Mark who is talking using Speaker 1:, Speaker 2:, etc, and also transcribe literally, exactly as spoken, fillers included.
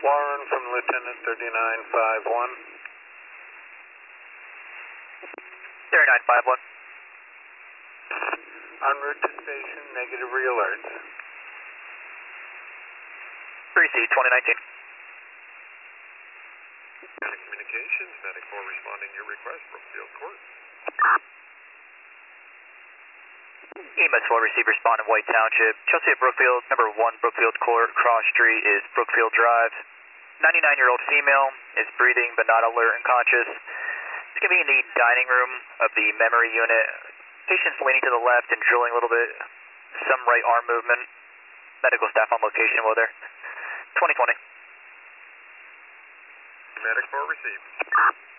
Speaker 1: Warren from Lieutenant thirty-nine five one.
Speaker 2: thirty-nine five one.
Speaker 1: En route to station, negative re-alerts.
Speaker 2: three C twenty nineteen.
Speaker 3: Medic Communications, Medic four responding to your request, Brookfield Court.
Speaker 2: E M S four receive respond in White Township. Chelsea at Brookfield, number one Brookfield Court, cross street is Brookfield Drive. ninety-nine-year-old female is breathing but not alert and conscious. It's going to be in the dining room of the memory unit. Patient's leaning to the left and drilling a little bit. Some right arm movement. Medical staff on location while there. twenty twenty.
Speaker 3: Medic four received.